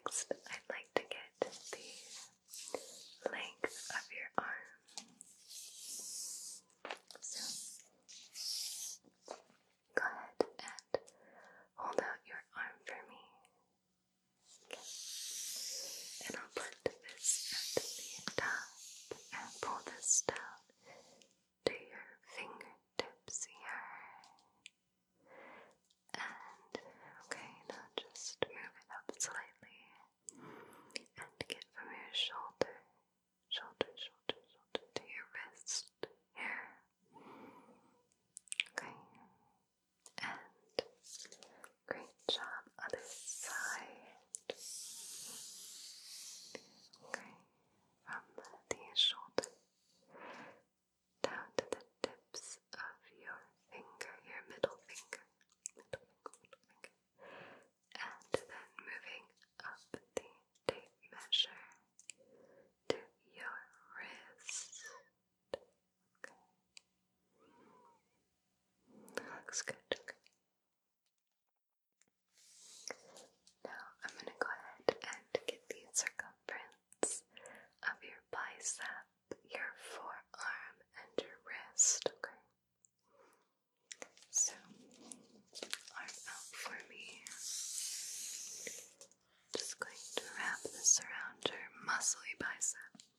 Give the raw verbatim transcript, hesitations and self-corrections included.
Next, I'd like to get the length of your arm. So, go ahead and hold out your arm for me. Okay. And I'll put this at the top and pull this down to your fingertips here. And, okay, now just move it up slightly and get from your shoulder, shoulder, shoulder, shoulder to your wrist here. Okay. And great job, other side. Okay, from the shoulder down to the tips of your finger, your middle finger, middle finger, middle finger, and then moving up the tape measure to your wrist. Okay. Looks good. Okay. Now I'm going to go ahead and get the circumference of your bicep, your forearm, and your wrist. Okay. So, arm out for me. Just going to wrap this around your muscly bicep.